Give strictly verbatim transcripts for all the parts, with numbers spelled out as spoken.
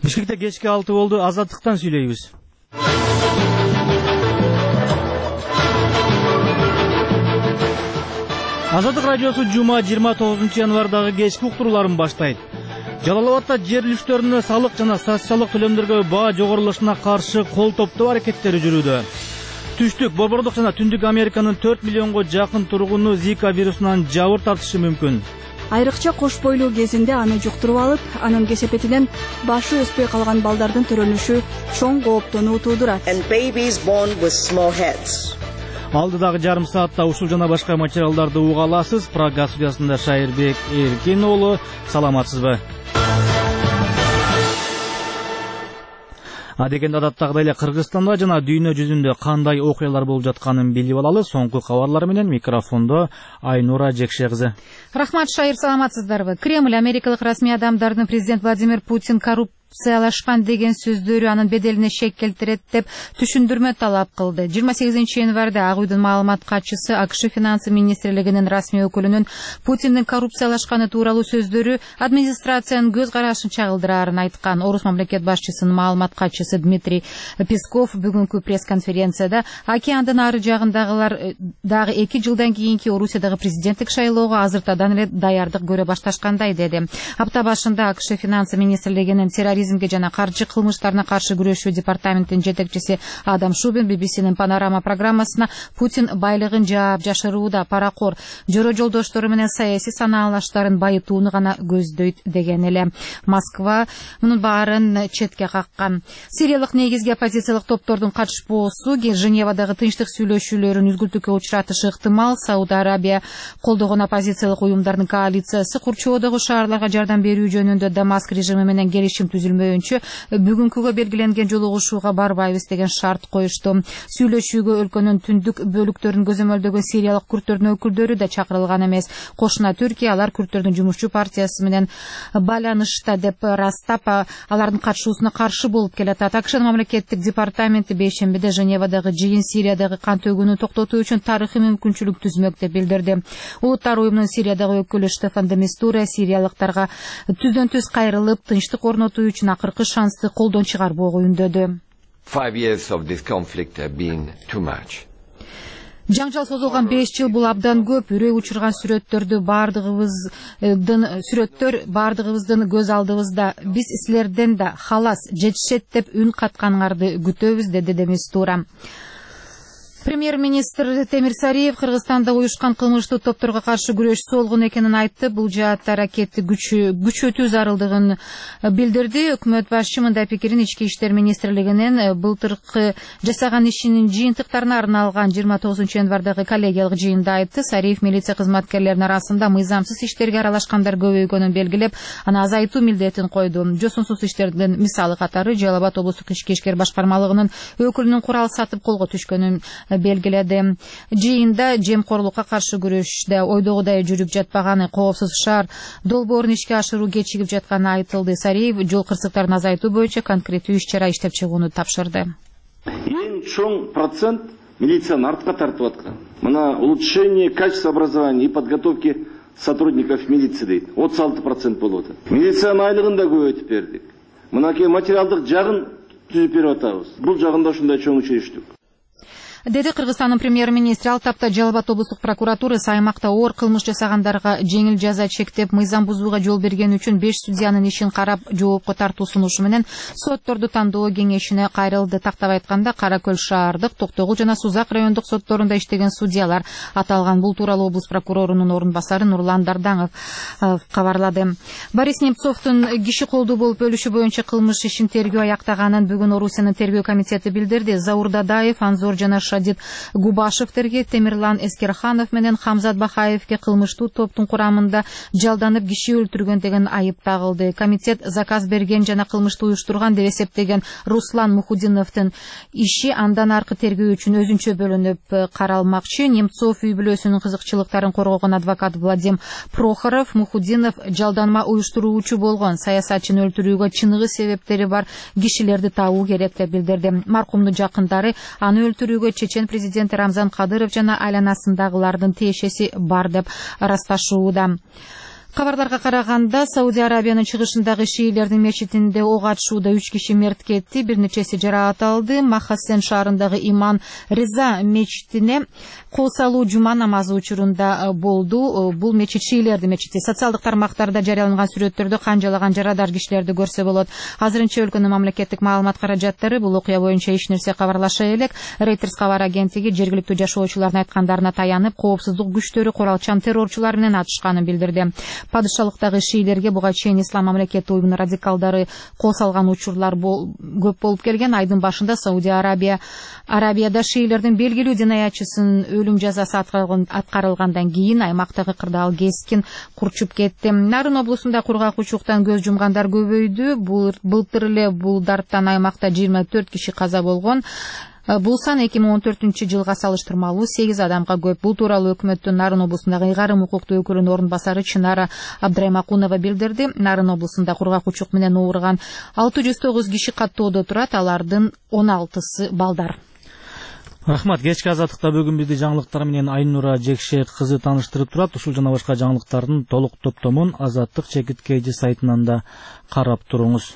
Бишкекте кечки алты болду, азаттыктан сүйлөйбүз. Азаттык радиосу жума жыйырма тогузунчу январдагы кечки уктурууларын баштайт. Жалал-Абадта жер үлүштөрүнө салык жана социалдык төлөмдөргө баа жогорулашына каршы кол топтоо аракеттери жүрүүдө. Түштүк, Борбордук жана Түндүк Американын төрт миллионго жакын тургуну Зика вирусунан жабыр тартышы мүмкүн. Айрыкча кош бойлуу кезинде аны жуктуруп алып, анын кесепетинен башы өспөй калган балдардын төрөлүшү чоң кооптонуу туудурат. Алдыдагы жарым саатта ушул жана башка материалдарды уга аласыз. Прага студиясында Шайырбек Эркин уулу, саламатсызбы? Адегенде адаттагыдай эле Кыргызстанда жана дүйнө жүзүндө кандай окуялар болуп жатканын билип алалы. Соңку кабарлар менен микрофондо Айнура Жекше кызы. Рахмат, Шайыр, саламатсыздарбы? Кремль америкалык расмий адамдардын президент Владимир Путин коррупциялашкан деген сөздөрү анын беделине шек келтирет деп түшүндүрмө талап кылды. жыйырма сегизинчи январда Ак үйдүн маалымат катчысы АКШ финансы министрлигинин расмий өкүлүнүн Путиндин коррупциялашканы тууралуу сөздөрү администрациянын көз карашын чагылдыраарын айткан. Орус мамлекет башчысынын маалымат катчысы Дмитрий Песков бүгүнкү пресс-конференцияда океандын ары жагындагылар дагы эки жылдан кийинки Орусиядагы президенттик шайлоого азыртадан эле даярдык көрө башташкандай деди. Апта башында АКШ финансы министрлигинин терроризмге жана каржы кылмыштарына каршы күрөшүү департаментинин жетекчиси Адам Шубин би би синин Панорама программасына Путин байлыгын жаап жашырууда паракор жора жолдоштору менен саясий санаалаштарын байытууну гана көздөйт деген эле. Москва мунун баарын четке каккан. Сириялык негизги оппозициялык топтордун катышпоосу Женевадагы тынчтык сүйлөшүүлөрүн үзгүлтүккө учуратышы ыктымал. Сауд Арабия колдогон оппозициялык уюмдардын коалициясы Курчоодогу шаарларга жардам берүү жөнүндө Дамаск режими менен келишим түзүлмөйүнчө бүгүнкүгө белгиленген жолугушууга барбайбыз деген шарт коюшту. Сүйлөшүүгө өлкөнүн түндүк бөлүктөрүн көзөмөлдөгөн сириялык күрттөрдүн өкүлдөрү да чакырылган эмес. Кошуна Түркия алар күрттөрдүн жумушчу партиясы менен байланышта деп растап, алардын катышуусуна каршы болуп келатат. АКШ мамлекеттик департаменти бейшембиде Женевадагы жыйын Сириядагы кан төгүүнү токтотуу үчүн тарыхый мүмкүнчүлүк түзмөк деп билдирди. Улуттар уюмунун Сириядагы өкүлү Штефан де Мистура сириялыктарга түздөн түз кайрылып тынчтык орнотуу үчүн акыркы шансты колдон чыгарбоого үндөдү. Жаңжал созулган беш жыл бул абдан көп. Үрөй учурган сүрөттөрдү бардыгыбыздын сүрөттөр бардыгыбыздын көз алдыбызда. Биз силерден да халас жетишет деп үн катканыңарды күтөбүз, деди де Мистура. Премьер-министр Темир Сариев Кыргызстанда уюшкан кылмыштуу топторго каршы күрөш солгун экенин айтты. Бул жаатта аракетти күчөтүү зарылдыгын билдирди. Өкмөт башчы мындай пикирин Ички иштер министрлигинин былтыркы жасаган ишинин жыйынтыктарына арналган жыйырма тогузунчу январдагы коллегиялык жыйында айтты. Сариев милиция кызматкерлеринин арасында мыйзамсыз иштерге аралашкандар көбөйгөнүн белгилеп, аны азайтуу милдетин койду. Жосунсуз иштердин мисалы катары Жалал-Абад облустук ички ишкер башкармалыгынын өкүлүнүн курал сатып колго түшкөнүн белгиледи. Жыйында жемкорлукка каршы күрөштө ойдогудай жүрүп жатпаганы, коопсуз шаар долбоорун ишке ашыруу кечигип жатканы айтылды. Сариев жол кырсыктарын азайтуу боюнча конкреттүү иш-чара иштеп чыгууну тапшырды. Эң чоң процент милицияны артка тартып аткан. Мына улучшение качества образования и подготовки сотрудников милиции дейт. отуз алты процент болуп атат. Милициянын айлыгын да көбөйтүп бердик. Мынакей материалдык жагын түзүп берип атабыз. Бул жагында ушундай чоң чечтик. Деди Кыргызстандын премьер-министри. Ал тапта Жалал-Абад облустук прокуратурасы аймакта оор кылмыш жасагандарга жеңил жаза чектеп, мыйзам бузууга жол берген үчүн беш судьянын ишин карап жоопко тартуу сунушу менен сотторду тандоо кеңешине кайрылды. Тактап айтканда, Кара Көл шаардык, Токтогул жана Сузак райондук сотторунда иштеген судьялар аталган. Бул тууралуу облус прокурорунун орун басары Нурлан Дардаңов кабарлады. Борис Немцовдун киши колдуу болуп өлүшү боюнча кылмыш ишин тергөө аяктаганын бүгүн Орусиянын тергөө комитети билдирди. Заур Дадаев, Анзор жана Шадид Губашевтерге, Темирлан Эскерханов менен Хамзат Бахаевке кылмыштуу топтун курамында жалданып киши өлтүргөн деген айып тагылды. Комитет заказ берген жана кылмышты уюштурган деп эсептеген Руслан Мухудиновдун иши андан аркы тергөө үчүн өзүнчө бөлүнүп каралмакчы. Немцов үй бүлөсүнүн кызыкчылыктарын коргогон адвокат Владим Прохоров, Мухудинов жалданма уюштуруучу болгон, саясатчыны өлтүрүүгө чыныгы себептери бар кишилерди табуу керек деп билдирди. Маркумдун жакындары аны өлтүрүүгө чечен президенти Рамзан Кадыров жана айланасындагылардын тиешеси бар деп ырасташууда. Кабарларга караганда, Сауди Арабиянын чыгышындагы шиилердин мечитинде ок атышууда үч киши мерт кетти, бир нечеси жаракат алды. Махассен шаарындагы Иман Риза мечитине кол салуу жума намазы учурунда болду. Бул мечит шиилердин мечити. Социалдык тармактарда жарыяланган сүрөттөрдө канжалаган жарадар кишилерди көрсө болот. Азырынча өлкөнүн мамлекеттик маалымат каражаттары бул окуя боюнча эч нерсе кабарлаша элек. Reuters кабар агенттиги жергиликтүү жашоочулардын айткандарына таянып, коопсуздук күчтөрү куралчан террорчулар менен атышканын билдирди. Падышалыктагы шиилерге буга чейин ислам мамлекети уюмунун радикалдары кол салган учурлар бол, көп болуп келген. Айдын башында Сауди Арабия Арабияда шиилердин белгилүү динаятчысын өлүм жазасы аткарылгандан кийин аймактагы кырдаал кескин курчуп кетти. Нарын облусунда кургакчылыктан көз жумгандар көбөйдү. Былтыр эле бул дарттан аймакта жыйырма төрт киши каза болгон. Бул сан эки миң он төртүнчү жылга салыштырмалуу сегиз адамга көп. Бул тууралуу өкмөттүн Нарын облусундагы ыйгарым укуктуу өкүлүнүн орун басары Чынара Абдраймакунова билдирди. Нарын облусунда кургакчылык менен ооруган алты жүз тогуз киши каттоодо турат, алардын он алтысы балдар. Рахмат. Кечки азаттыкта бүгүн бизди жаңылыктар менен Айнура Жекше кызы тааныштырып турат. Ушул жана башка жаңылыктардын толук топтомун Азаттык чекит kg сайтынан да карап туруңуз.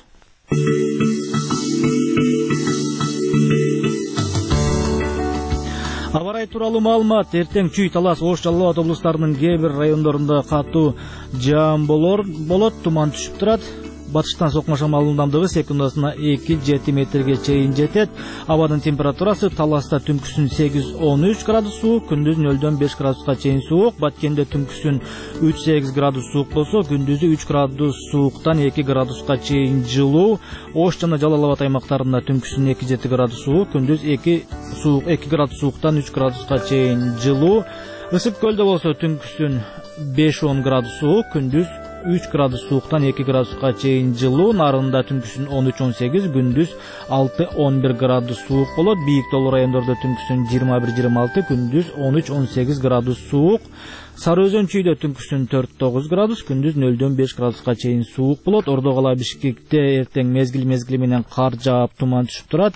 Аба ырайы тууралуу маалымат. Эртең Чүй, Талас, Ош, Жалал Абад облустарынын кээ бир райондорунда катуу жаам болор болот, туман түшүп турат. Батыштан сокмо шамал ылдамдыгы секундасына эки жети метрге чейин жетет. Абадын температурасы Таласта түнкүсүн сегиз он үч градус суук, күндүз нөлдөн беш градуска чейин суук. Баткенде түнкүсүн үч сегиз градус суук болсо, күндүзү үч градус сууктан эки градуска чейин жылуу. Ош жана Жалал Абад аймактарында түнкүсүн эки жети градус суук, күндүз эки суук эки градус сууктан үч градуска чейин жылуу. Ысык көлдө болсо түнкүсүн беш он градус суук, күндүз үч градус сууктан эки градуска чейин жылуу. Нарында түнкүсүн он үч он сегиз, күндүз алты он бир градус суук болот. Бийик тоолуу райондордо түнкүсүн жыйырма бир жыйырма алты, күндүз он үч он сегиз градус суук. Сары Өзөн Чүйдө түнкүсүн төрт тогуз градус, күндүз нөлдөн беш градуска чейин суук болот. Ордо кала Бишкекте эртең мезгил мезгили менен кар жаап, туман түшүп турат.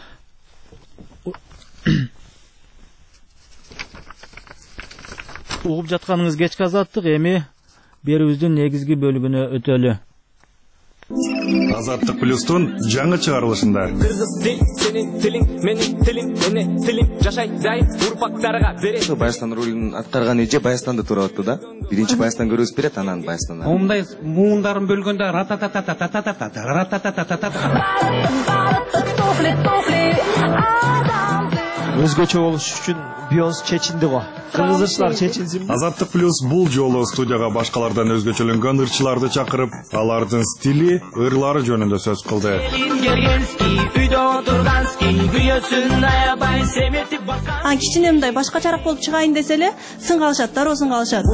Угуп жатканыңыз кечки азаттык, эми берүүбүздүн негизги бөлүгүнө өтөлү. Азаттык плюстун жаңы чыгарылышында. Кыргыз тил, сенин тилиң, менин тилим, эне тилим, жашай дайым урпактарга берет. Баястан ролун аткарган эже Баястанды туурап атты да. Биринчи Баястан көрүүбүз берет, анан Баястандан. Момундай муундарын бөлгөндө ратататататататата ратататататата. Өзгөчө болуш үчүн Бионс чечинди го. Кыргызчылар чечинсин. Азаттык плюс бул жолу студияга башкалардан өзгөчөлөнгөн ырчыларды чакырып, алардын стили, ырлары жөнүндө сөз кылды. А кичине мындай башкачараак болуп чыгайын десе эле сын калышат, дароо сын калышат.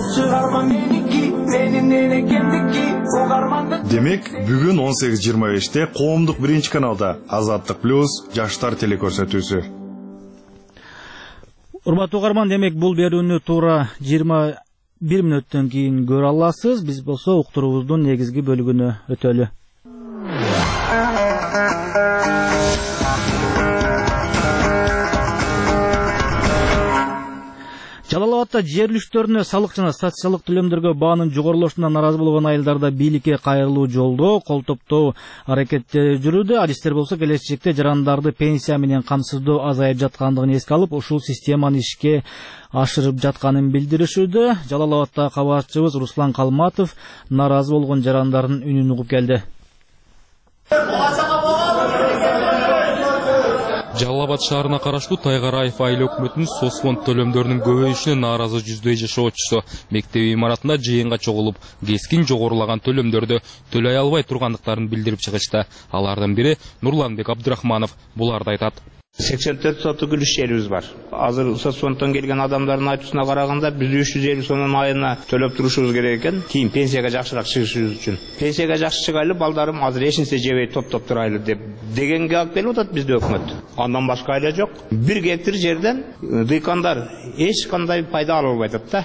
Демек, бүгүн он сегиз жыйырма беште коомдук биринчи каналда Азаттык плюс жаштар телекөрсөтүүсү. Урматтуу угарман, демек бул берүүнү туура жыйырма бир мүнөттөн кийин көрө аласыз. Биз болсо уктуруубуздун негизги бөлүгүнө өтөлү. Жалал Абадта жер үлүштөрүнө салык жана социалдык төлөмдөргө баанын жогорулушуна наразы болгон айылдарда бийликке кайрылуу жолдо кол топтоо аракеттери жүрүүдө. Адистер болсо келечекте жарандарды пенсия менен камсыздоо азайып жаткандыгын эске алып, ушул системаны ишке ашырып жатканын билдиришүүдө. Жалал Абадта кабарчыбыз Руслан Калматов наразы болгон жарандардын үнүн угуп келди. Жалал Абад шаарына караштуу Тайгараев айыл өкмөтүнүн соцфонд төлөмдөрүнүн көбөйүшүнө нааразы жүздөй жашоочусу мектеп имаратында жыйынга чогулуп, кескин жогорулаган төлөмдөрдү төлөй албай тургандыктарын билдирип чыгышты. Алардын бири Нурланбек Абдрахманов буларды айтат. сексен төрт сотук үлүш жерибиз бар. Азыр соцфонддон келген адамдардын айтуусуна караганда биз үч жүз элүү сомдон айына төлөп турушубуз керек экен, кийин пенсияга жакшыраак чыгышыбыз үчүн. Пенсияга жакшы чыгайлы, балдарым азыр эч нерсе жебей топтоп турайлы деп дегенге алып келип атат бизде өкмөт. Андан башка айла жок. Бир гектар жерден дыйкандар эч кандай пайда ала албай атат да.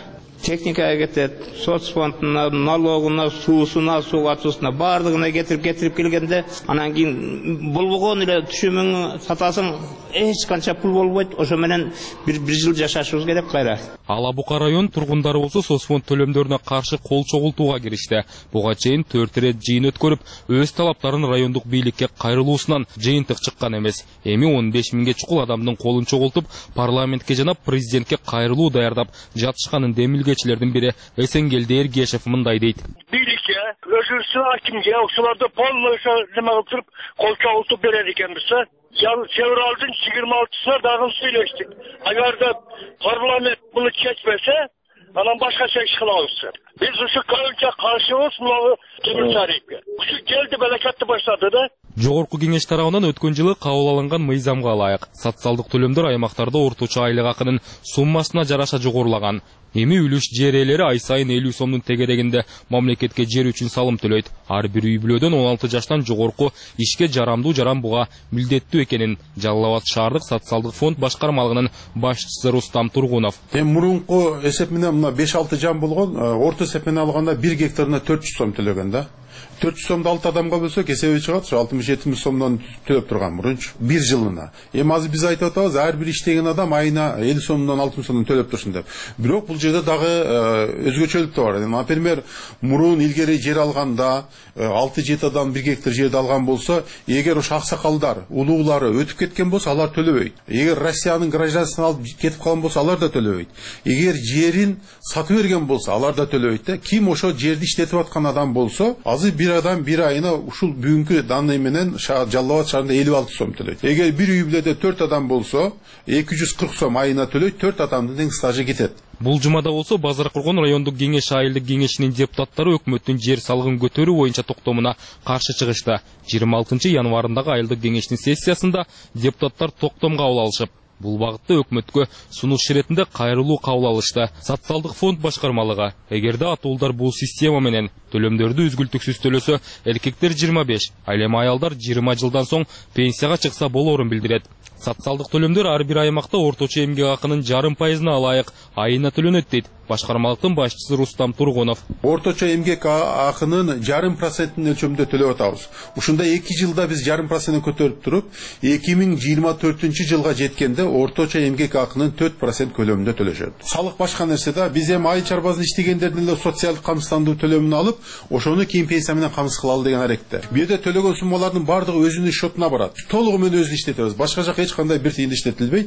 техникаға кетет, соцфондына, налогына, суысына, суға тусына, бардығына кетіріп кетіріп келгенде, анан кейін бұл бұғын еле түшімің сатасың, еш қанша пұл болбойды, ошо менен бір, бір жыл жашашыбыз керек қайра. Алабука район тургундары болсо соцфонд төлөмдөрүнө каршы кол чогултууга киришти. Буга чейин төрт рет жыйын өткөрүп, өз талаптарын райондук бийликке кайрылуусунан жыйынтык чыккан эмес. Эми он беш миңге чукул адамдын колун чогултуп, парламентке жана президентке кайрылуу даярдап жатышканын демилгечилердин бири Эсенгелди Эргешев мындай дейт. Бийликке, өзүрсү акимге, ошолорду полный неме кылып туруп, кол чогултуп берет экенбиз. Февралдын жыйырма алтысына дагы сүйлөштүк. Агарда парламент буну чечпесе, анан башкача иш кылабыз. Биз ушу көбүнчө каршыбыз мына Темиртарипке. Ушу келди белекетти баштады да. Жогорку кеңеш тарабынан өткөн жылы кабыл алынган мыйзамга ылайык социалдык төлөмдөр аймактарда орточо айлык акынын суммасына жараша жогорулаган. Эми үлүш жер ээлери ай сайын элүү сомдун тегерегинде мамлекетке жер үчүн салым төлөйт. Ар бир үй бүлөдөн он алты жаштан жогорку ишке жарамдуу жарамбуга милдеттүү экенин Жалал Абад шаардык социалдык фонд башкармалыгынын башчысы Рустам Тургунов. Эми мурунку эсеп менен мына беш алты жан болгон, орто эсеп менен алганда бир гектарына төрт жүз сом төлөгөн да. төрт жүз сомду алты адамга бөлсөк эсеби чыгат, ушу алтымыш жетимиш сомдон төлөп турган мурунчу бир жылына. Эми азыр биз айтып атабыз, ар бир иштеген адам айына элүү сомдон алтымыш сомдон төлөп турсун деп. Бирок бул жерде дагы өзгөчөлүк да бар. Например, мурун илгери жер алганда алты жети адам бир гектар жерди алган болсо, эгер ошо аксакалдар, улуулары өтүп кеткен болсо, алар төлөбөйт. Эгер Россиянын гражданствосын алып кетип калган болсо, алар да төлөбөйт. Эгер жерин сатып берген болсо, алар да төлөбөйт. Ким ошо жерди иштетип аткан адам болсо, азыр бир адам бир айына ушул бүгүнкү данный менен Жалал Абад шаарында элүү алты сом төлөйт. Эгер бир үй бүлөдө төрт адам болсо, эки жүз кырк сом айына төлөйт, төрт адамдын тең стажы кетет. Бул жумада болсо Базар Кургон райондук кеңеш айылдык кеңешинин депутаттары өкмөттүн жер салыгын көтөрүү боюнча токтомуна каршы чыгышты. жыйырма алтынчы январындагы айылдык кеңештин сессиясында депутаттар токтом кабыл алышып, бул багытта өкмөткө сунуш иретинде кайрылуу кабыл алышты. Социалдык фонд башкармалыгы эгерде атуулдар бул система менен төлөмдөрдү үзгүлтүксүз төлөсө, эркектер жыйырма беш, ал эми аялдар жыйырма жылдан соң пенсияга чыкса болорун билдирет. Социалдык төлөмдөр ар бир аймакта орточо эмгек акынын жарым пайызына ылайык айына төлөнөт дейт башкармалыктын башчысы Рустам Тургунов. Орточо эмгек акынын жарым процентин өлчөмүндө төлөп атабыз. Ушунда эки жылда биз жарым проценттен көтөрүп туруп, эки миң жыйырма төртүнчү жылга жеткенде орточо эмгек акынын төрт процент көлөмүндө төлөшөт. Салык башка нерсе да, биз эми айыл чарбасында иштегендердин эле социалдык камсыздандыруу төлөмүн алып, ошону кийин пенсия менен камсыз кылалы деген аракетте. Бу жерде төлөгөн суммалардын бардыгы өзүнүн счетуна барат. Толугу менен өзү иштетебиз. Башка жака эч кандай бир тыйын иштетилбейт.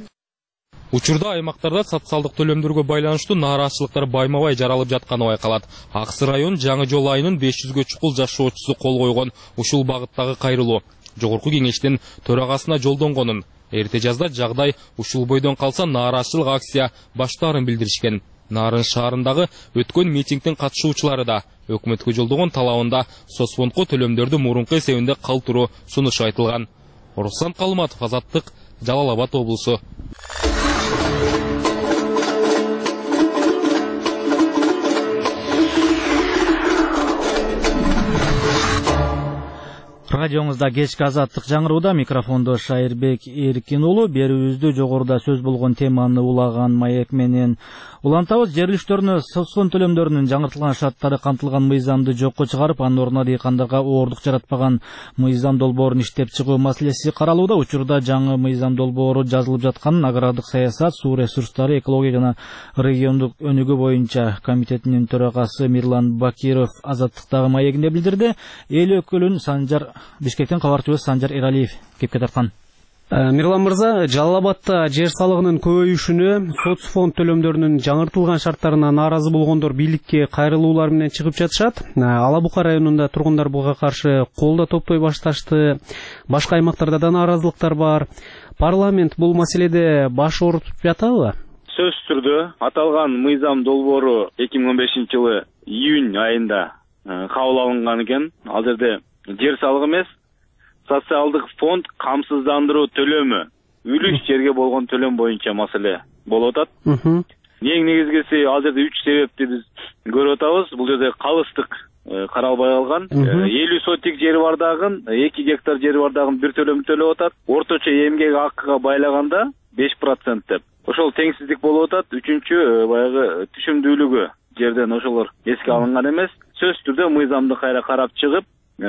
Учурда аймактарда социалдык төлөмдөргө байланыштуу нааразычылыктар байма-бай жаралып жатканы байкалат. Аксы район Жаңы Жол айынын беш жүзгө чукул жашоочусу кол койгон ушул багыттагы кайрылуу жогорку кеңештин төрагасына жолдонгонун, эрте жазда жагдай ушул бойдон калса нааразычылык акция баштаарын билдиришкен. Нарын шаарындагы өткөн митингдин катышуучулары да өкмөткө жолдогон талабында соцфондко төлөмдөрдү мурунку эсебинде калтыруу сунушу айтылган. Руслан Калматов, Азаттык, Жалал Абад облусу. Радиоңузда кечки Азаттык жаңырууда, микрофондо Шайырбек Эркин уулу. Берүүбүздө жогоруда сөз болгон теманы улаган маек менен улантабыз. Жер үлүштөрүнө соцфонд төлөмдөрүнүн жаңыртылган шарттары камтылган мыйзамды жокко чыгарып, анын ордуна дыйкандарга оордук жаратпаган мыйзам долбоорун иштеп чыгуу маселеси каралууда. Учурда жаңы мыйзам долбоору жазылып жатканын агрардык саясат, суу ресурстары, экология жана региондук өнүгүү боюнча комитетинин төрагасы Мирлан Бакиров Азаттыктагы маегинде билдирди. Эл өкүлүн Санжар Бишкектен кабарчыбыз Санжар Эралиев кепке тарткан. Мирлан мырза, Жалал Абадта жер салыгынын көбөйүшүнө, соцфонд төлөмдөрүнүн жаңыртылган шарттарына нааразы болгондор бийликке кайрылуулар менен чыгып жатышат. Алабука районунда тургундар буга каршы кол да топтой башташты. Башка аймактарда да нааразылыктар бар. Парламент бул маселеде баш оорутуп жатабы? Сөзсүз түрдө аталган мыйзам долбоору эки миң он бешинчи жылы июнь айында кабыл алынган экен. Ал жерде жер салыгы эмес, социалдык фонд камсыздандыруу төлөмү, үлүш жерге болгон төлөм боюнча маселе болуп атат. Эң негизгиси ал жерде үч себепти биз көрүп атабыз. Бул жерде калыстык каралбай калган. элүү сотик жери бардагын, эки гектар жери бардагын бир төлөм төлөп атат. Орточо эмгек акыга байлаганда беш процент деп. Ошол теңсиздик болуп атат. Үчүнчү баягы түшүмдүүлүгү жерден ошолор эске алынган эмес. Сөзсүз түрдө мыйзамды кайра карап чыгып,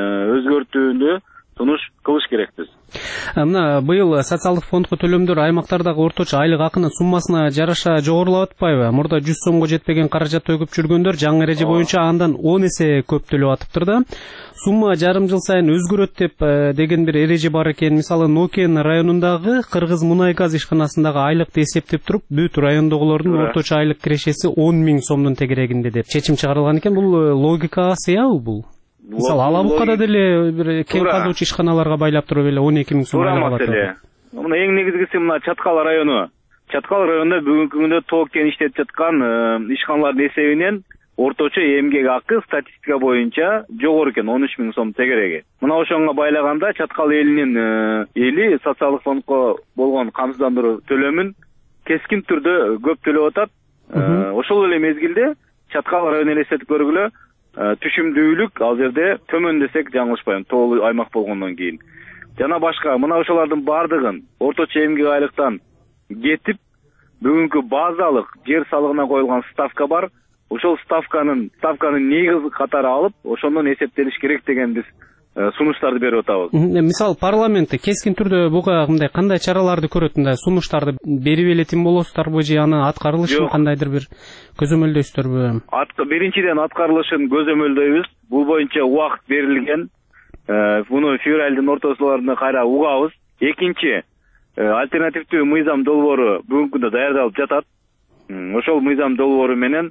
өзгөртүүнү сунуш кылыш керекпиз. Мына быйыл социалдык фондко төлөмдөр аймактардагы орточо айлык акынын суммасына жараша жогорулап атпайбы? Мурда жүз сомго жетпеген каражат төгүп жүргөндөр жаңы эреже боюнча андан он эсе көп төлөп атыптыр да. Сумма жарым жыл сайын өзгөрөт деп деген бир эреже бар экен. Мисалы Нокен районундагы Кыргыз мунай газ ишканасындагы айлыкты эсептеп туруп, бүт райондогулордун орточо айлык кирешеси он миң сомдун тегерегинде деп чечим чыгарылган экен. Бул логикага сыябы бул? Мисалы Алабукада деле бир кең казуучу ишканаларга байлап туруп эле он эки миң сом айлык алат. Мына эң негизгиси мына Чаткал району. Чаткал районунда бүгүнкү күндө тоо кен иштеп жаткан ишканалардын эсебинен орточо эмгек акы статистика боюнча жогору экен, он үч миң сом тегереги. Мына ошонго байлаганда Чаткал элинин эли социалдык фондко болгон камсыздандыруу төлөмүн кескин түрдө көп төлөп атат. Ошол эле мезгилде Чаткал районун элестетип көргүлө, түшүмдүүлүк ал жерде төмөн десек жаңылышпайм, тоолуу аймак болгондон кийин. Жана башка мына ошолордун бардыгын орточо эмгек айлыктан кетип, бүгүнкү базалык жер салыгына коюлган ставка бар. Ошол ставканын ставканы негиз катары алып, ошондон эсептелиш керек деген биз сунуштарды берип атабыз. Мисалы парламентте кескин түрдө буга мындай кандай чараларды көрөт, мындай сунуштарды берип элетин болосуздарбы же аны аткарылышын кандайдыр бир көзөмөлдөйсүздөрбү? Биринчиден аткарылышын көзөмөлдөйбүз. Бул боюнча убакыт берилген. Буну февралдын ортосунда кайра угабыз. Экинчи, альтернативдүү мыйзам долбоору бүгүнкү күндө даярдалып жатат. Ошол мыйзам долбоору менен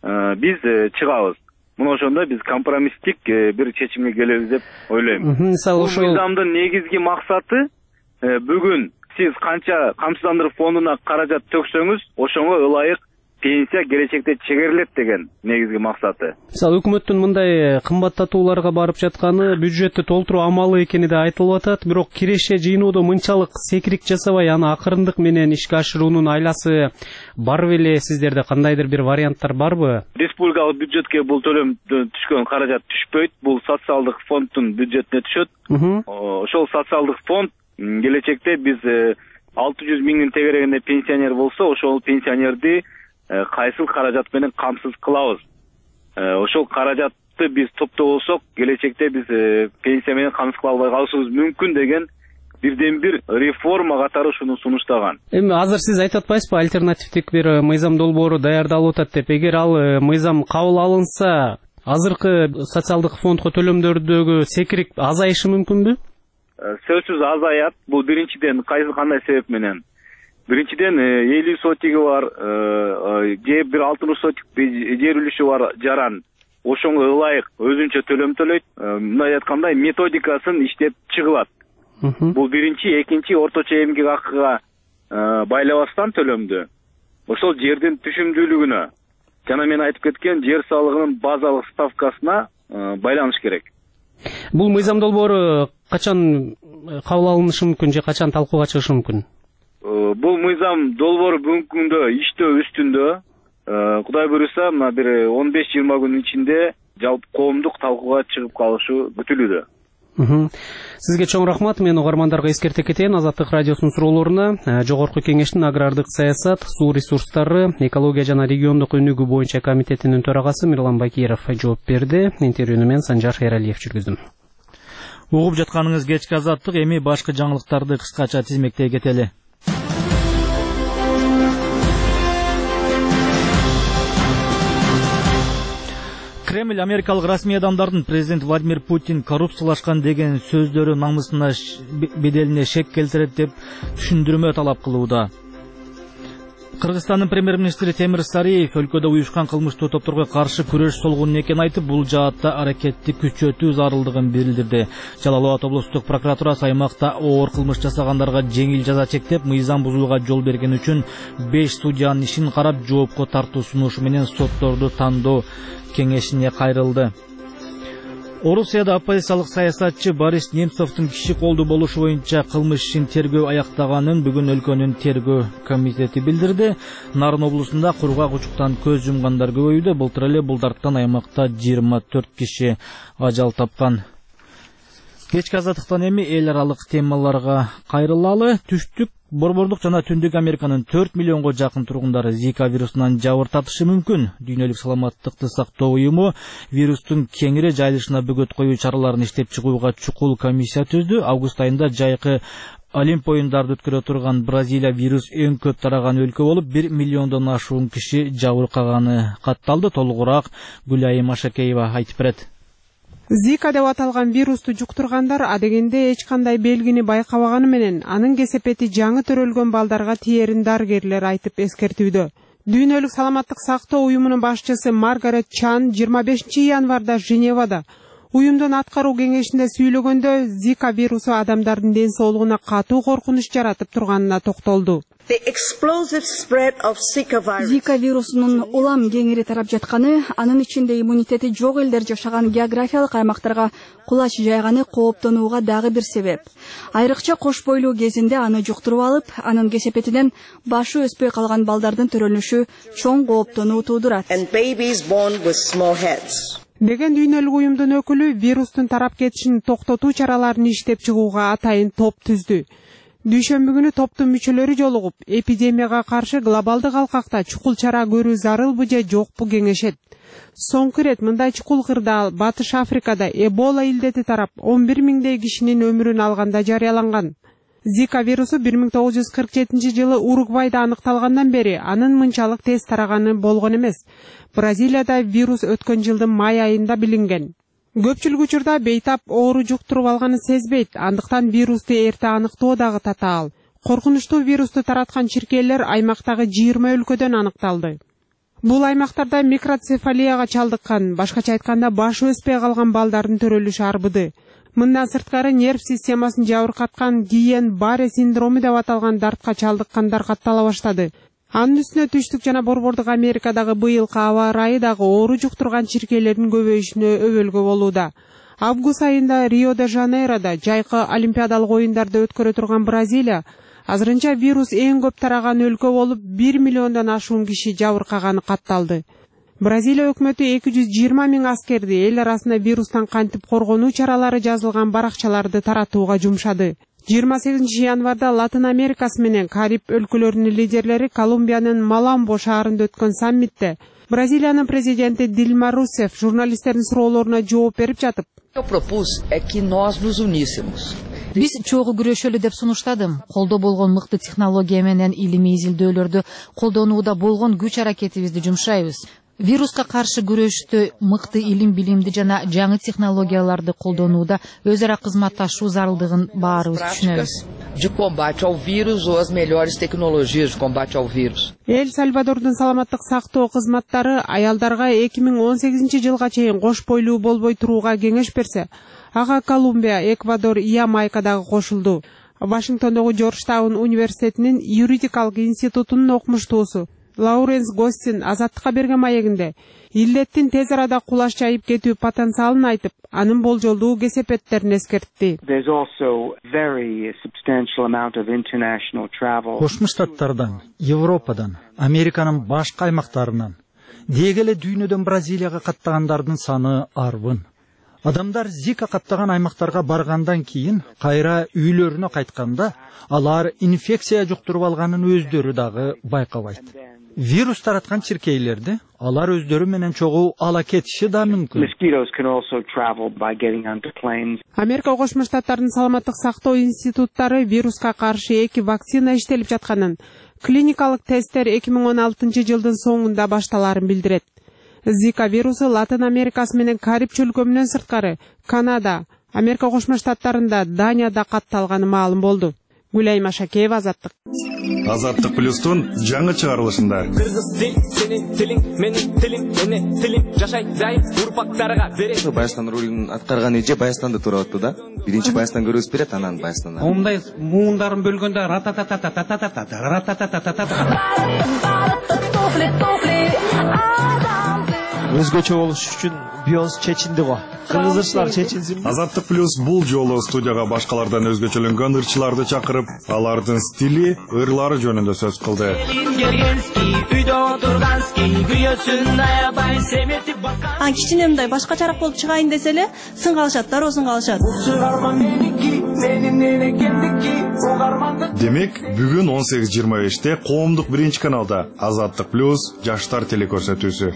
биз чыгабыз. Мына ошондо биз компромисстик бир чечимге келебиз деп ойлойм. Бул мыйзамдын негизги максаты бүгүн сиз канча камсыздандыруу фондуна каражат төксөңүз, ошого ылайык пенсия келечекте чегерилет деген негизги максаты. Мисалы өкмөттүн мындай кымбаттатууларга барып жатканы, бюджетти толтуруу амалы экени да айтылып атат, бирок киреше жыйноодо мынчалык секирик жасабай, аны акырындык менен ишке ашыруунун айласы бар беле? Сиздерде кандайдыр бир варианттар барбы? Республикалык бюджетке бул төлөм түшкөн каражат түшпөйт, бул социалдык фонддун бюджетине түшөт. Ошол социалдык фонд келечекте биз алты жүз миңдин тегерегинде пенсионер болсо, ошол пенсионерди кайсыл каражат менен камсыз кылабыз. Ошол каражатты биз топтобосок, келечекте биз пенсия менен камсыз кыла албай калышыбыз мүмкүн деген бирден бир реформа катары ушуну сунуштаган. Эми азыр сиз айтып атпайсызбы, альтернативдик бир мыйзам долбоору даярдалып атат деп? Эгер ал мыйзам кабыл алынса, азыркы социалдык фондко төлөмдөрдөгү секирик азайышы мүмкүнбү? Сөзсүз азаят. Бул биринчиден кайсы кандай себеп менен? Биринчиден элүү сотиги бар, же бир алтымыш сотик жер үлүшү бар жаран. Ошонго ылайык өзүнчө төлөм төлөйт. Мындай айтканда методикасын иштеп чыгылат. Бул биринчи, экинчи орточо эмгек акыга байлабастан төлөмдү ошол жердин түшүмдүүлүгүнө жана мен айтып кеткен жер салыгынын базалык ставкасына байланыш керек. Бул мыйзам долбоору качан кабыл алынышы мүмкүн же качан талкууга чыгышы мүмкүн? Бул мыйзам долбоору бүгүнкү күндө иштөө үстүндө. Кудай буюрса, мына бир он беш жыйырма күнүн ичинде жалпы коомдук талкууга чыгып калышы күтүлүүдө. Сизге чоң рахмат. Мен угармандарга эскерте кетейин. Азаттык радиосунун суроолоруна Жогорку кеңештин агрардык саясат, суу ресурстары, экология жана региондук өнүгүү боюнча комитетинин төрагасы Мирлан Бакиров жооп берди. Интервьюну мен Санжар Эралиев жүргүздүм. Угуп жатканыңыз кечки Азаттык, эми башкы жаңылыктарды кыскача тизмектей кетели. Кремль америкалык расмий адамдардын президент Владимир Путин коррупциялашкан деген сөздөрү намысына беделине шек келтирет деп түшүндүрмө талап кылууда. Кыргызстандын премьер-министри Темир Сариев өлкөдө уюшкан кылмыштуу топторго каршы күрөш солгун экенин айтып, бул жаатта аракетти күчөтүү зарылдыгын билдирди. Жалал Абад облустук прокуратурасы аймакта оор кылмыш жасагандарга жеңил жаза чектеп, мыйзам бузууга жол берген үчүн беш судьянын ишин карап жоопко тартуу сунушу менен сотторду тандоо кеңешине кайрылды. Орусияда оппозициялык саясатчы Борис Немцовдун киши колдуу болушу боюнча кылмыш ишин тергөө аяктаганын бүгүн өлкөнүн тергөө комитети билдирди. Нарын облусунда кургак учуктан көз жумгандар көбөйүүдө. Былтыр эле бул дарттан аймакта жыйырма төрт киши ажал тапкан. Кечки Азаттыктан эми эл аралык темаларга кайрылалы. Түштүк Борбордук жана Түндүк Американын төрт миллионго жакын тургундары Зика вирусунан жабыр татышы мүмкүн. Дүйнөлүк саламаттыкты сактоо уюму вирустун кеңири жайылышына бөгөт коюу чараларын иштеп чыгууга чукул комиссия түздү. Август айында жайкы Олимп оюндарды өткөрө турган Бразилия вирус эң көп тараган өлкө болуп, бир миллиондон ашуун киши жабыркаганы катталды. Толугураак Гүлайым Ашакеева айтып берет. Зика деп аталган вирусту жуктургандар адегенде эч кандай белгини байкабаганы менен анын кесепети жаңы төрөлгөн балдарга тиерин дарыгерлер айтып эскертүүдө. Дүйнөлүк саламаттык сактоо уюмунун башчысы Маргарет Чан жыйырма бешинчи январда Женевада уюмдун аткаруу кеңешинде сүйлөгөндө Зика вирусу адамдардын ден соолугуна катуу коркунуч жаратып турганына токтолду. Зика вирусунун улам кеңири тарап жатканы, анын ичинде иммунитети жок элдер жашаган географиялык аймактарга кулач жайганы кооптонууга дагы бир себеп. Айрыкча кош бойлуу кезинде аны жуктуруп алып, анын кесепетинен башы өспөй калган балдардын төрөлүшү чоң кооптонуу туудурат. Деген дүйнөлүк уюмдун өкүлү вирустун тарап кетишин токтотуу чараларын иштеп чыгууга атайын топ түздү. Дүйшөмбү күнү топтун мүчөлөрү жолугуп, эпидемияга каршы глобалдык алкакта чукул чара көрүү зарылбы же жокпу кеңешет. Соңку ирет мындай чукул кырдаал Батыш Африкада Эбола илдети тарап он бир миңдей кишинин өмүрүн алганда жарыяланган. Зика вирусу бир миң тогуз жүз кырк жетинчи жылы Уругвайда аныкталгандан бери анын мынчалык тез тараганы болгон эмес. Бразилияда вирус өткөн жылдын май айында билинген. Көпчүлүк учурда бейтап оору жуктуруп алганын сезбейт, андыктан вирусту эрте аныктоо дагы татаал. Коркунучтуу вирусту тараткан чиркейлер аймактагы жыйырма өлкөдөн аныкталды. Бул аймактарда микроцефалияга чалдыккан, башкача айтканда башы өспөй калган балдардын төрөлүшү арбыды. Мындан сырткары нерв системасын жабыркаткан Гиен-Барре синдрому деп аталган дартка чалдыккандар каттала баштады. Анын үстүнө түштүк жана Борбордук Америкадагы быйылкы аба ырайы дагы оору жуктурган чиркейлердин көбөйүшүнө өбөлгө болууда. Август айында Рио-де-Жанейрода жайкы олимпиадалык оюндарды өткөрө турган Бразилия азырынча вирус эң көп тараган өлкө болуп, бир миллиондон ашуун киши жабыркаганы катталды. Бразилия өкмөтү эки жүз жыйырма миң аскерди эл арасында вирустан кантип коргонуу чаралары жазылган баракчаларды таратууга жумшады. жыйырма сегизинчи январда Латын Америкасы менен Кариб өлкөлөрүнүн лидерлери Колумбиянын Маламбо шаарында өткөн саммитте Бразилиянын президенти Дилма Русеф журналисттердин суроолоруна жооп берип жатып, биз чогуу күрөшөлү деп сунуштадым. Колдо болгон мыкты технология менен илимий изилдөөлөрдү колдонууда болгон күч аракетибизди жумшайбыз. Вируска каршы күрөштө мыкты илим билимди жана жаңы технологияларды колдонууда өз ара кызматташуу зарылдыгын баарыбыз түшүнөбүз. De combate ao vírus ou as melhores tecnologias de combate ao vírus. Эл Сальвадордун саламаттык сактоо кызматтары аялдарга эки миң он сегизинчи жылга чейин кош бойлуу болбой турууга кеңеш берсе, ага Колумбия, Эквадор, Ямайка дагы кошулду. Вашингтондогу Джорджтаун университетинин юридикалык институтунун окумуштуусу Лауренс Гостин Азаттыкка берген маегинде илдеттин тез арада кулаш жайып кетүү потенциалын айтып, анын болжолдуу кесепеттерин эскертти. Кошмо Штаттардан, Европадан, Американын башка аймактарынан, деги эле дүйнөдөн Бразилияга каттагандардын саны арбын. Адамдар Зика каттаган аймактарга баргандан кийин кайра үйлөрүнө кайтканда, алар инфекция жуктуруп алганын өздөрү дагы байкабайт. Вирус тараткан чиркейлерди алар өздөрү менен чогуу ала кетиши да мүмкүн. Америка Кошмо Штаттарынын саламаттык сактоо институттары вируска каршы эки вакцина иштелип жатканын, клиникалык тесттер эки миң он алтынчы жылдын соңунда башталарын билдирет. Зика вирусу Латын Америкасы менен Кариб чөлкөмүнөн сырткары Канада, Америка Кошмо Штаттарында, Данияда катталганы маалым болду. Гүлайым Ашакеева, Азаттык. Азаттык плюстун жаңы чыгарылышында. Кыргыз тил, сенин тилиң, менин тилим, менин тилим жашай дайым урпактарга берет. Баястан ролун аткарган эже Баястанды туурап атты да. Биринчи Баястан көрүүбүз берет, анан Баястандан. Ондай муундарын бөлгөндө ратататататататата ратататататата. Өзгөчө болуш үчүн Бионс чечинди го. Кыргыз ырчылар чечинсинби? Азаттык плюс бул жолу студияга башкалардан өзгөчөлөнгөн ырчыларды чакырып, алардын стили, ырлары жөнүндө сөз кылды. А кичине мындай башкачараак болуп чыгайын десе эле, сын калышат, дароо сын калышат. Демек, бүгін он сегиз жыйырма беште коомдук биринчи каналда Азаттык плюс жаштар телекөрсөтүүсү.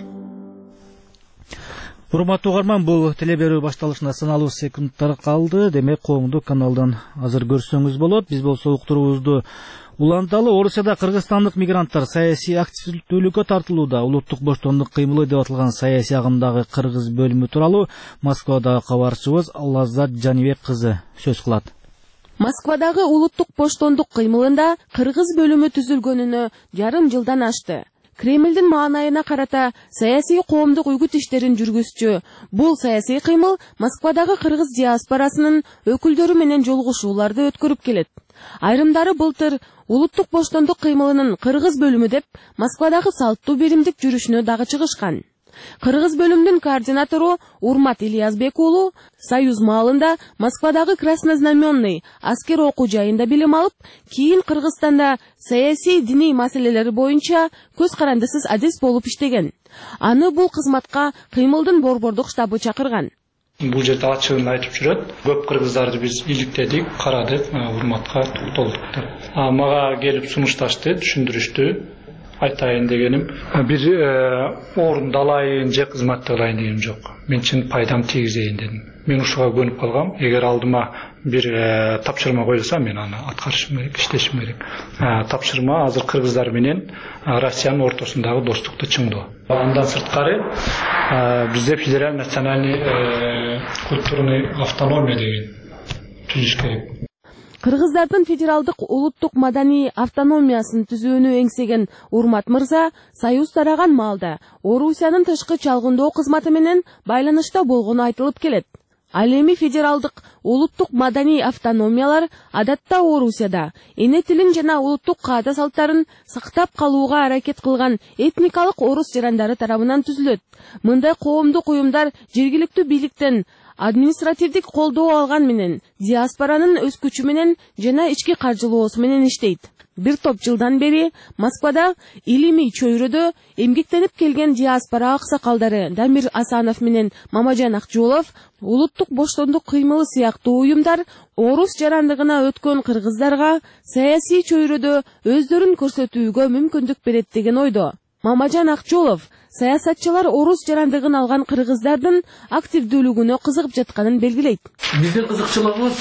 Урматтуу угарман, бул телеберүү башталышына саналуу секундтар калды. Демек, коомдук каналдан азыр көрсөңүз болот. Биз болсо уктуруубузду уланталы. Орусияда кыргызстандык мигранттар саясий активдүүлүккө тартылууда. Улуттук боштондук кыймылы деп аталган саясий агымдагы кыргыз бөлүмү тууралуу Москвадагы кабарчыбыз Лаззат Жанибек кызы сөз кылат. Москвадагы улуттук боштондук кыймылында кыргыз бөлүмү түзүлгөнүнө жарым жылдан ашты. Кремлдин маанайына карата саясий коомдук үгүт иштерин жүргүзчү бул саясий кыймыл Москвадагы кыргыз диаспорасынын өкүлдөрү менен жолугушууларды өткөрүп келет. Айрымдары былтыр улуттук боштондук кыймылынын кыргыз бөлүмү деп Москвадагы салттуу беримдик жүрүшүнө дагы чыгышкан. Кыргыз бөлүмдүн координатору Урмат Ильязбек уулу Союз маалында Москвадагы Краснознаменный аскер окуу жайында билим алып, кийин Кыргызстанда саясий диний маселелери боюнча көз карандысыз адис болуп иштеген. Аны бул кызматка кыймылдын борбордук штабы чакырган. Бул жерде ачыгын айтып жүрөт. Көп кыргыздарды биз иликтедик, карадык, урматка токтолдук. Мага келип сунушташты, түшүндүрүштү. Айтайын дегеним, бир орунду алайын же кызматты кылайын дегеним жок. Мен чын пайдам тийгизейин дедим. Мен ушуга көнүп калгам. Эгер алдыма бир тапшырма коюлса, мен аны аткарышым керек, иштешим керек. Тапшырма азыр кыргыздар менен Россиянын ортосундагы достукту чыңдоо. Андан сырткары бизде федераль национальный культурный автономия деген түзүш керек. Кыргыздардын федералдык улуттук маданий автономиясын түзүүнү эңсеген Урмат мырза Союз тараган маалда Орусиянын тышкы чалгындоо кызматы менен байланышта болгону айтылып келет. Ал эми федералдык улуттук маданий автономиялар адатта Орусияда эне тилин жана улуттук каада салттарын сактап калууга аракет кылган этникалык орус жарандары тарабынан түзүлөт. Мындай коомдук уюмдар жергиликтүү бийликтен административдик колдоо алган менен диаспоранын өз күчү менен жана ички каржылоосу менен иштейт. Бир топ жылдан бери Москвада илимий чөйрөдө эмгектенип келген диаспора аксакалдары Дамир Асанов менен Мамажан Акжолов улуттук боштондук кыймылы сыяктуу уюмдар орус жарандыгына өткөн кыргыздарга саясий чөйрөдө өздөрүн көрсөтүүгө мүмкүндүк берет деген ойдо. Мамажан Акжолов саясатчылар орус жарандыгын алган кыргыздардын активдүүлүгүнө кызыгып жатканын белгилейт. Биздин кызыкчылыгыбыз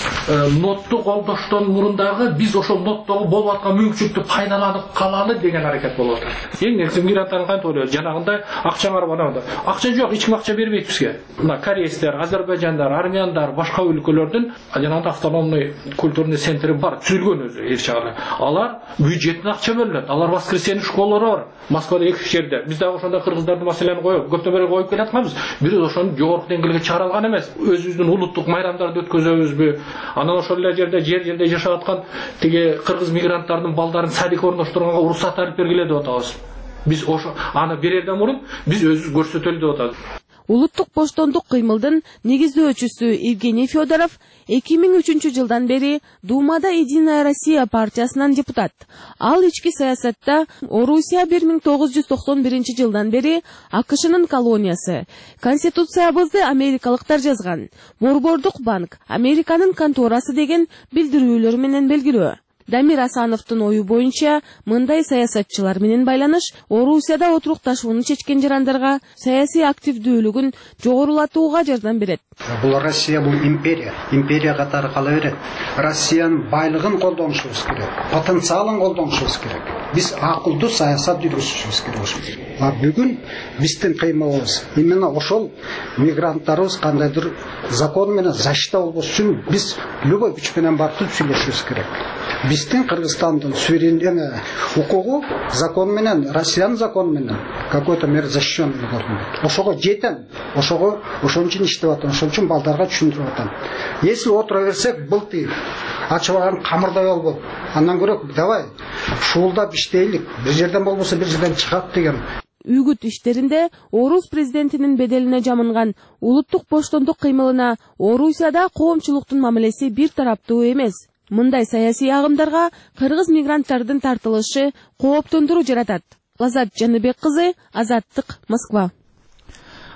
нотту колдоштон мурундагы биз ошол ноттогу болуп аткан мүмкүнчүлүктү пайдаланып калалы деген аракет болуп атат. Эң негизи мигранттардын кантип ойлойт? Жанагындай акчаңар бар. Акча жок, эч ким акча бербейт бизге. Мына корейстер, азербайжандар, армяндар, башка өлкөлөрдүн жанагындай автономный культурный центри бар, түзүлгөн өзү эр чагында. Алар бюджеттен акча бөлүнөт. Алар воскресенье школалары бар. Москвада эки жерде. Биз дагы ошондой кыргыздардын маселени коюп, көптөн бери коюп келатканбыз. Биз ошону жогорку деңгээлге чыгара алган эмес. Өзүбүздүн улуттук майрамдарды өткөзөбүзбү? Анан ошол эле жерде жер жерде жашап аткан тиги кыргыз мигранттардын балдарын садикке орноштурганга уруксат алып бергиле деп атабыз. Биз ошо аны берерден мурун биз өзүбүз көрсөтөлү деп атабыз. Улуттук боштондук кыймылдын негиздөөчүсү Евгений Федоров эки миң үчүнчү жылдан бери Думада Единая Россия партиясынан депутат. Ал ички саясатта Орусия бир миң тогуз жүз токсон биринчи жылдан бери АКШнын колониясы. Конституциябызды америкалыктар жазган. Борбордук банк Американын конторасы деген билдирүүлөр менен белгилүү. Дамир Асановдун ою боюнча, мындай саясатчылар менен байланыш Орусияда отурукташууну чечкен жарандарга саясий активдүүлүгүн жогорулатууга жардам берет. Бул Россия бул империя, империя катары кала берет. Россиянын байлыгын колдонушубуз керек, потенциалын колдонушубуз керек. Биз акылдуу саясат жүргүзүшүбүз керек. А бүгүн биздин кыймылыбыз именно ошол мигранттарыбыз кандайдыр закон менен защита болбош үчүн биз любой күч менен барып сүйлөшүбүз керек. Биздин Кыргызстандын суверенден укугу закон менен, Россиянын закону менен какой-то мер защищенный көрүнөт. Ошого жетем, ошого ошон үчүн иштеп атам, ошон үчүн балдарга түшүндүрүп атам. Если отура берсек, былтыр ачыбаган камырдай болбойт. Андан көрө давай шуулдап иштейлик. Бир жерден болбосо бир жерден чыгат деген. Үгүт иштеринде Орус президентинин беделине жамынган улуттук боштондук кыймылына Орусияда коомчулуктун мамилеси бир тараптуу эмес. Мындай саясий агымдарга кыргыз мигранттардын тартылышы кооптондуруу жаратат. Лаззат Жаныбек кызы, Азаттык, Москва.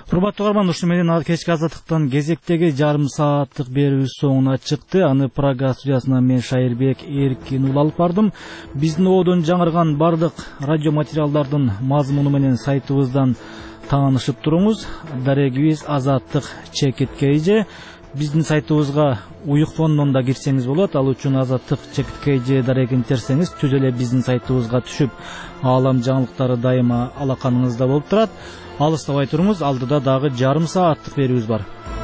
урматтуу угарман, ушу менен кечки азаттыктан кезектеги жарым сааттык берүүбүз соңуна чыкты. Аны Прага студиясынан мен Шайырбек Эркин ул алып бардым. Биздин ободон жаңырган бардык радио материалдардын мазмуну менен сайтыбыздан таанышып туруңуз. Дарегибиз азаттык чекит kg. Биздин сайтыбызга уюк фондон да кирсеңиз болот. Ал үчүн азаттык чекит kg дарегин терсеңиз түз эле биздин сайтыбызга түшүп, аалам жаңылыктары дайыма алаканыңызда болуп турат. Алыстабай туруңуз, алдыда дагы жарым сааттык берүүбүз бар.